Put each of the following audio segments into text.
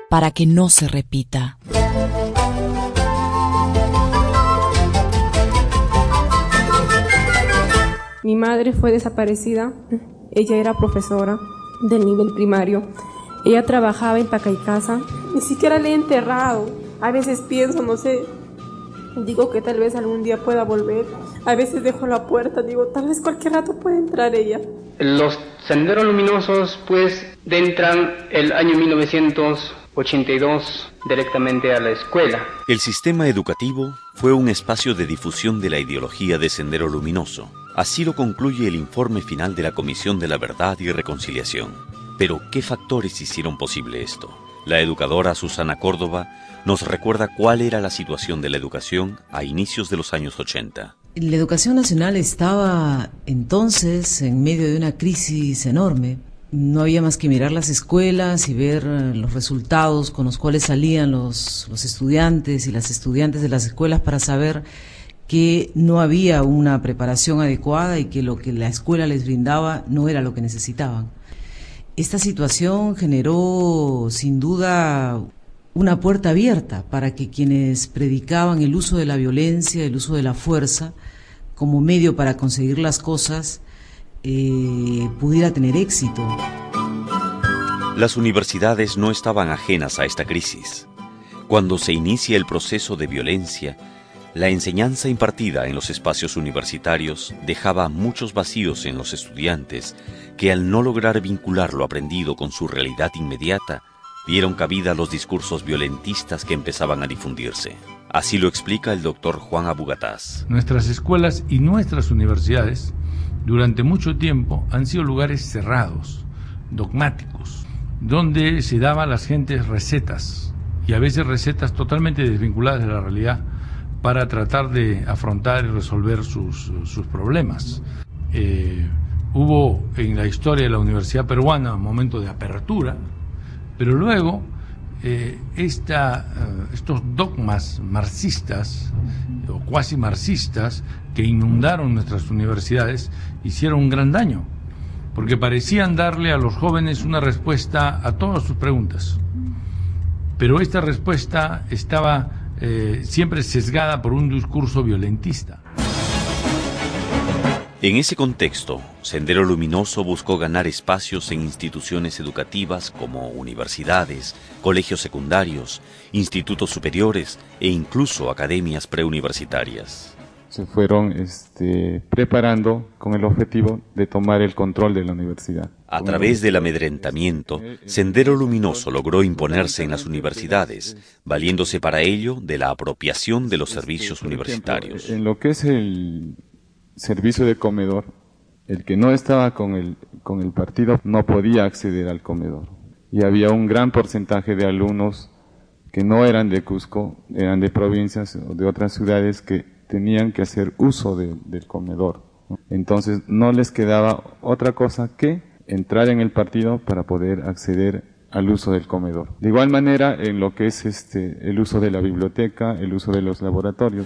para que no se repita. Mi madre fue desaparecida. Ella era profesora del nivel primario. Ella trabajaba en Pacaycasa. Ni siquiera le he enterrado. A veces pienso, no sé, digo que tal vez algún día pueda volver. A veces dejo la puerta, digo, tal vez cualquier rato puede entrar ella. Los senderos luminosos pues entran el año 1982 directamente a la escuela. El sistema educativo fue un espacio de difusión de la ideología de Sendero Luminoso. Así lo concluye el informe final de la Comisión de la Verdad y Reconciliación. Pero, ¿qué factores hicieron posible esto? La educadora Susana Córdoba nos recuerda cuál era la situación de la educación a inicios de los años 80. La educación nacional estaba entonces en medio de una crisis enorme. No había más que mirar las escuelas y ver los resultados con los cuales salían los estudiantes y las estudiantes de las escuelas para saber que no había una preparación adecuada y que lo que la escuela les brindaba no era lo que necesitaban. Esta situación generó, sin duda, una puerta abierta para que quienes predicaban el uso de la violencia, el uso de la fuerza, como medio para conseguir las cosas, pudiera tener éxito. Las universidades no estaban ajenas a esta crisis. Cuando se inicia el proceso de violencia, la enseñanza impartida en los espacios universitarios dejaba muchos vacíos en los estudiantes que, al no lograr vincular lo aprendido con su realidad inmediata, dieron cabida a los discursos violentistas que empezaban a difundirse. Así lo explica el doctor Juan Abugataz. Nuestras escuelas y nuestras universidades durante mucho tiempo han sido lugares cerrados, dogmáticos, donde se daban a las gentes recetas, y a veces recetas totalmente desvinculadas de la realidad, para tratar de afrontar y resolver sus problemas. Hubo en la historia de la Universidad Peruana un momento de apertura, pero luego estos dogmas marxistas o cuasi marxistas que inundaron nuestras universidades hicieron un gran daño, porque parecían darle a los jóvenes una respuesta a todas sus preguntas, pero esta respuesta estaba siempre sesgada por un discurso violentista. En ese contexto, Sendero Luminoso buscó ganar espacios en instituciones educativas como universidades, colegios secundarios, institutos superiores e incluso academias preuniversitarias. Se fueron preparando con el objetivo de tomar el control de la universidad. A través del amedrentamiento, Sendero Luminoso logró imponerse en las universidades, valiéndose para ello de la apropiación de los servicios universitarios. En lo que es el servicio de comedor, el que no estaba con el partido no podía acceder al comedor. Y había un gran porcentaje de alumnos que no eran de Cusco, eran de provincias o de otras ciudades que tenían que hacer uso del comedor. Entonces no les quedaba otra cosa que entrar en el partido para poder acceder al uso del comedor. De igual manera, en lo que es el uso de la biblioteca, el uso de los laboratorios.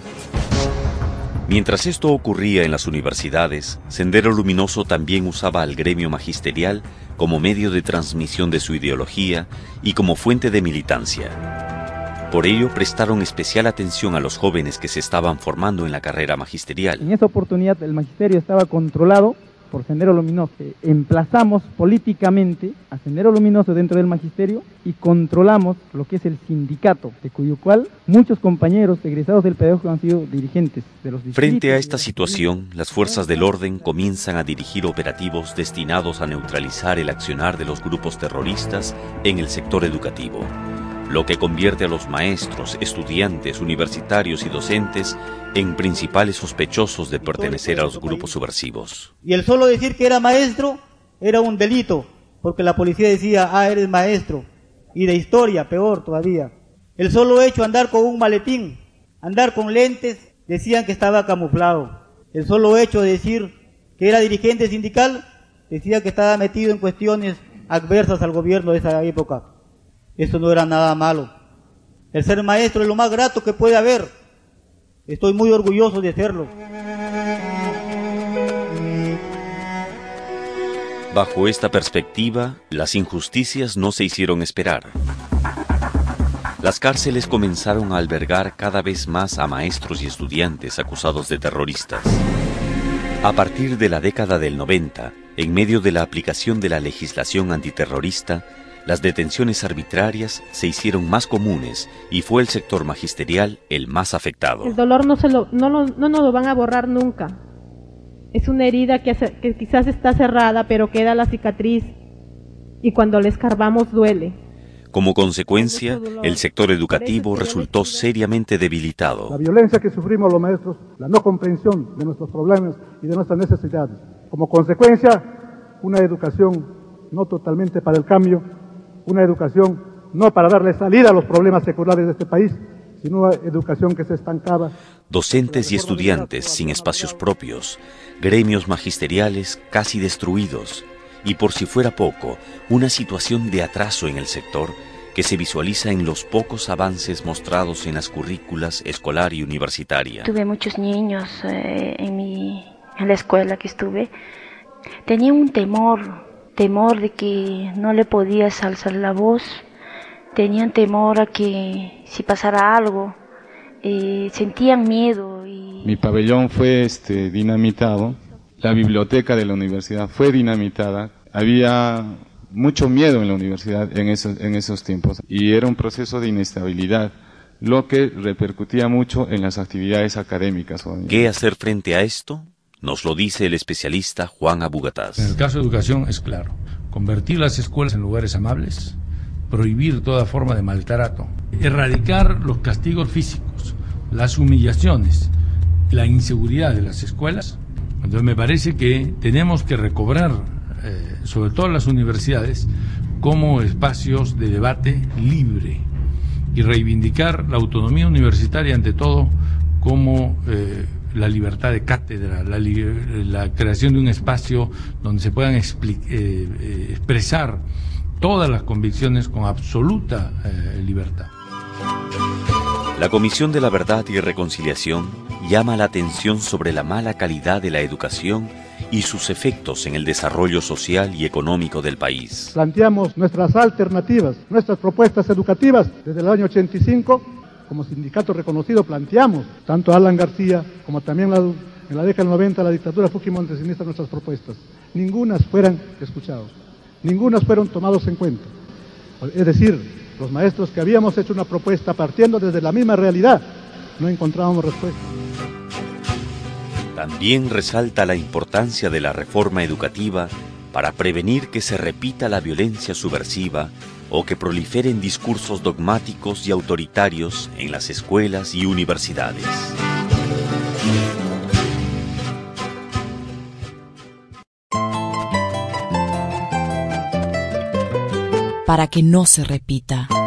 Mientras esto ocurría en las universidades, Sendero Luminoso también usaba al gremio magisterial como medio de transmisión de su ideología y como fuente de militancia. Por ello, prestaron especial atención a los jóvenes que se estaban formando en la carrera magisterial. En esa oportunidad el magisterio estaba controlado por Sendero Luminoso. Emplazamos políticamente a Sendero Luminoso dentro del magisterio y controlamos lo que es el sindicato, de cuyo cual muchos compañeros egresados del pedagógico han sido dirigentes de los distritos. Frente a esta situación, las fuerzas del orden comienzan a dirigir operativos destinados a neutralizar el accionar de los grupos terroristas en el sector educativo, lo que convierte a los maestros, estudiantes, universitarios y docentes en principales sospechosos de pertenecer a los grupos subversivos. Y el solo decir que era maestro era un delito, porque la policía decía, eres maestro. Y de historia, peor todavía. El solo hecho de andar con un maletín, andar con lentes, decían que estaba camuflado. El solo hecho de decir que era dirigente sindical, decía que estaba metido en cuestiones adversas al gobierno de esa época. Esto no era nada malo. El ser maestro es lo más grato que puede haber. Estoy muy orgulloso de serlo. Bajo esta perspectiva, las injusticias no se hicieron esperar. Las cárceles comenzaron a albergar cada vez más a maestros y estudiantes acusados de terroristas. A partir de la década del 90, en medio de la aplicación de la legislación antiterrorista, las detenciones arbitrarias se hicieron más comunes y fue el sector magisterial el más afectado. El dolor no nos lo van a borrar nunca. Es una herida que quizás está cerrada, pero queda la cicatriz y cuando la escarbamos duele. Como consecuencia, el sector educativo resultó seriamente debilitado. La violencia que sufrimos los maestros, la no comprensión de nuestros problemas y de nuestras necesidades. Como consecuencia, una educación no totalmente para el cambio, una educación no para darle salida a los problemas seculares de este país, sino una educación que se estancaba. Docentes y estudiantes sin espacios propios, gremios magisteriales casi destruidos, y por si fuera poco, una situación de atraso en el sector que se visualiza en los pocos avances mostrados en las currículas escolar y universitaria. Tuve muchos niños en la escuela que estuve. Tenía un temor de que no le podías alzar la voz. Tenían temor a que si pasara algo, sentían miedo. Mi pabellón fue dinamitado. La biblioteca de la universidad fue dinamitada. Había mucho miedo en la universidad en esos tiempos y era un proceso de inestabilidad, lo que repercutía mucho en las actividades académicas. ¿Qué hacer frente a esto? Nos lo dice el especialista Juan Abugataz. En el caso de educación es claro: convertir las escuelas en lugares amables, prohibir toda forma de maltrato, erradicar los castigos físicos, las humillaciones, la inseguridad de las escuelas. Entonces me parece que tenemos que recobrar, sobre todo las universidades, como espacios de debate libre y reivindicar la autonomía universitaria ante todo como la libertad de cátedra, la creación de un espacio donde se puedan expresar todas las convicciones con absoluta libertad. La Comisión de la Verdad y Reconciliación llama la atención sobre la mala calidad de la educación y sus efectos en el desarrollo social y económico del país. Planteamos nuestras alternativas, nuestras propuestas educativas. Desde el año 85, como sindicato reconocido, planteamos, tanto Alan García como también en la década del 90, la dictadura fujimontesista, nuestras propuestas. Ningunas fueron escuchadas, ningunas fueron tomadas en cuenta. Es decir, los maestros que habíamos hecho una propuesta partiendo desde la misma realidad, no encontrábamos respuesta. También resalta la importancia de la reforma educativa para prevenir que se repita la violencia subversiva o que proliferen discursos dogmáticos y autoritarios en las escuelas y universidades. Para que no se repita.